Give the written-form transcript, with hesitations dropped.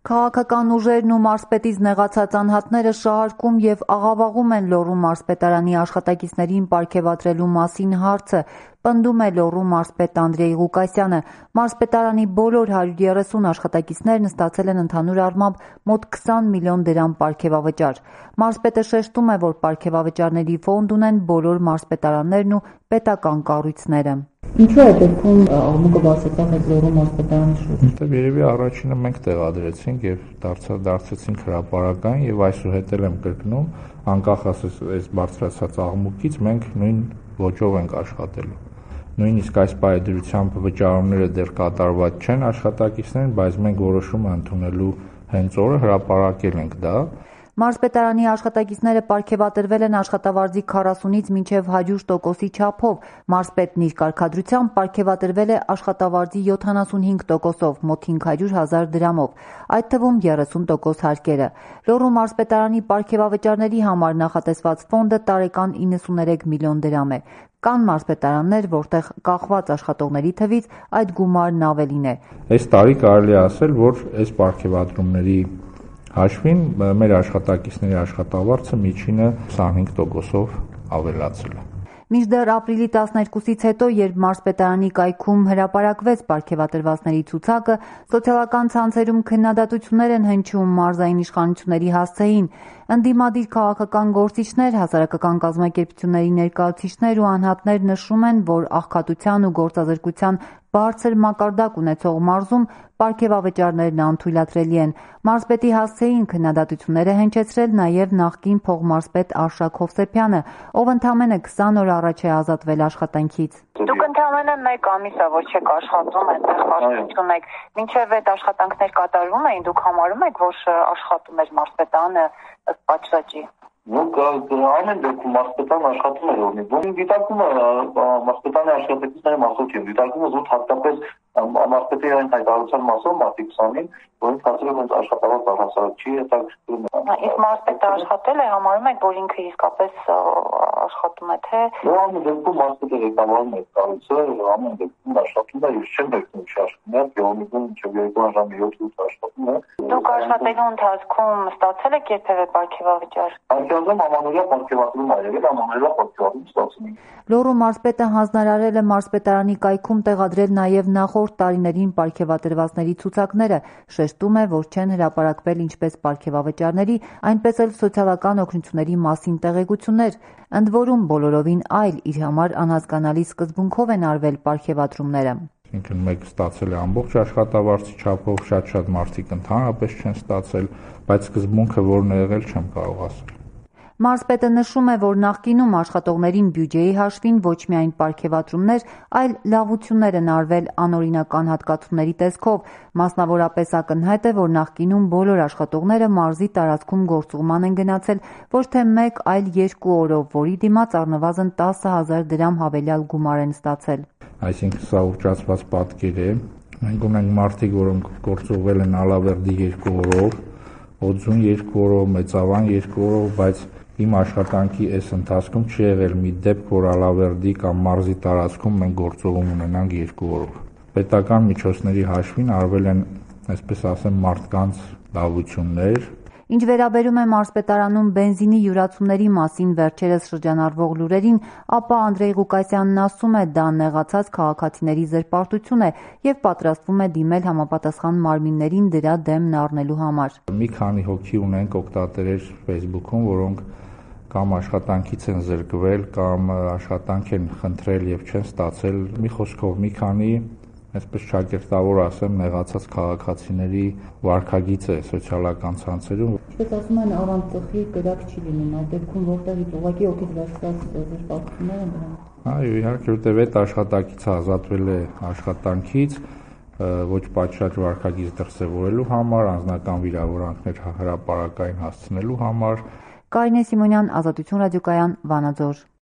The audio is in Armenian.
Քաղաքական ուժերն ու մարզպետից նեղացած անհատները շահարկում եւ աղավաղում են Լոռու մարզպետարանի աշխատակիցներին պարգեւատրելու մասին հարցը, պնդում է Լոռու մարզպետ Անդրեյ Ղուկասյանը։ Մարզպետարանի բոլոր 130 աշխատակիցներն ստացել են ընդհանուր առմամբ մոտ 20 միլիոն դրամ պարգևավճար։ Մարզպետը շեշտում է, որ պարգևավճարների ֆոնդ ունեն բոլոր մարզպետարաններն ու պետական կառույցները։ Ինչու է դեպքում աղմուկը բացեցավ այդ Լոռու մարզպետարանի շուրջ։ Երևի առաջինը մենք տեղադրեցինք եւ դարձեցինք հրապարակային եւ այսուհետ էլ եմ կրկնում, անկախ այս բարձրացած աղմուկից մենք նույն ոճով ենք աշխատելու։ Նույնիսկ այս պայմանությամբ վճարումները դեռ կատարված չեն աշխատակիցներին, բայց մենք որոշում ենք ընդունելու հենց օրը հրապարակել ենք դա։ Մարզպետարանի աշխատակիցները պարգևատրվել են աշխատավարձի 40-ից մինչև 100%-ի չափով։ Մարզպետն իր կարգադրությամբ պարգևատրվել է աշխատավարձի 75%-ով, մոտ 500,000 դրամով, այդ թվում 30% հարկերը։ Լոռու մարզպետարանի պարգևավճարների համար նախատեսված ֆոնդը տարեկան 93 միլիոն դրամ է։ Կան մարզպետարաններ, որտեղ կախված աշխատողների թվից այդ գումարն ավելին է։ Այս տարի կարելի է ասել, որ այս պարգևատրումների հաշվին մեր աշխատակիցների աշխատավարձը միջինը 25%-ով ավելացել է։ Մինչդեռ ապրիլի 12-ից հետո, երբ մարզպետարանի կայքում հրապարակվեց պարգևատրվածների ցուցակը, սոցիալական ցանցերում քննադատություններ են հնչում մարզային իշխանությունների հասցեին։ Ընդդիմադիր քաղաքական գործիչներ, հասարակական կազմակերպությունների ներկայացուցիչներ ու անհատներ նշում են, որ աղքատության ու գործազրկության բարձր մակարդակ ունեցող մարզում պարգևավճարներն անթույլատրելի են։ Մարզպետի հասցեին քննադատություններ է հնչեցրել նաև նախկին փոխմարզպետ Արշակ Հովսեփյանը, ով ընդամենը 20 օր առաջ է ազատվել աշխատանքից։ Դուք ընդամենը 1 ամիս է, որ չեք աշխատում, այնտեղ պաշտպանություն եք։ Մինչև այդ աշխատանքներ կատարվում էին, դուք համարում եք, որ աշխատում էր մարզպետարանը ըստ պատշաճի։ Ամեն դեպքում մարզպետարան աշխատում էր օրինակ։ Որին դիտարկումը մարզպետարանի աշխատակիցների մասով չէ, դիտարկումը զուտ հատկապես մարզպետի այն հայտարարության մասով մարտի 20-ին, որին հասել է աշխատավարձ առհասարակ չի հետաքրքրում։ Իսկ մարզպետը աշխատել է, համարում եք, որ ինքը իսկապես աշխատում է, թե։ Ամեն դեպքում մարզպետը ղեկավարում է կառույցը, ամեն դեպքում աշխատում է, ես չեմ դեպքում աշխատում է, գեոմիկում մինչև 2 ժամի 7-8 աշխատում է։ Դուք աշխատելու ընթացքում ստացել եք երբևէ պարգևավճար։ Այնքանով ամանորյա պարգևատրում ա եղել, ամանորյա պարգևատրում ստացել եմ։ Լոռու մարզպետը հանձնարարել է մարզպետարանի կայքում տեղադրել նաև նախորդ տարիներին պարգևատրվածների ցուցակները, շեշտում է, որ չեն հրապարակվել ինչպես պարգևավճարների, այնպես էլ սոցիալական օգնությունների մասին տեղեկություններ, ընդ որում բոլորովին այլ, իր համար անհասկանալի սկզբունքով են արվել պարգևատրումները։ Ինքն մեկ ստացել է ամբողջ աշխատավարձի չափով, շատ մարդիկ ընդհանրապես չեն ստացել, բայց սկզբունքը որն է եղել չեմ կարող ասել։ Մարզպետը նշում է, որ նախկինում աշխատողներին բյուջեի հաշվին ոչ միայն պարգևատրումներ, այլ լավություններ են արվել անօրինական հատկացումների տեսքով։ Մասնավորապես ակնհայտ է, որ նախկինում բոլոր աշխատողները մարզի տարածքում գործուղման են գնացել ոչ թե 1, այլ 2 օրով, որի դիմաց առնվազն 10,000 դրամ հավելյալ գումար են ստացել։ Այսինքն սա ուռճացված պատկեր է։ Մենք ունենք մարդիկ, որոնք գործուղվել են Ալավերդի 2 օրով, Օձուն 2 օրով, Մեծավան 2 օրով, բայց իմ աշխատանքի այս ընթացքում չի եղել մի դեպք, որ Ալավերդի կամ մարզի տարածքում մենք գործողում ունենանք 2 օրով։ Պետական միջոցների հաշվին արվել են, այսպես ասեմ, մարդկանց լավություններ։ Ինչ վերաբերում է մարզպետարանում բենզինի յուրացումների մասին վերջերս շրջանառվող լուրերին, ապա Անդրեյ Ղուկասյանն ասում է, դա նեղացած քաղաքացիների զրպարտություն է եւ պատրաստվում է դիմել համապատասխան մարմիններին դրա դեմն առնելու համար։ Մի քանի հոգի ունենք օգտատերեր Facebook-ում, որոնք կամ աշխատանքից են զրկվել, կամ աշխատանք են խնդրել եւ չեն ստացել։ Մի խոսքով մի քանի այսպես ճակերտավոր ասեմ, նեղացած քաղաքացիների վարքագիծ է սոցիալական ցանցերում։ Ինչպես ասում են, առանց ծխի կրակ չի լինում, այդ դեպքում որտեղից ուղղակի օգիտ վերցած զրպարտություններ են դրանք։ Այո, իհարկե, որտեղ այդ աշխատակիցը ազատվել է աշխատանքից, ոչ պատշաճ վարքագիծ դրսևորելու համար, անձնական վիրավորանքներ հրապարակային հասցնելու համար։ Կարինե Սիմոնյան, Ազատություն ռադիոկայան, Վանաձոր։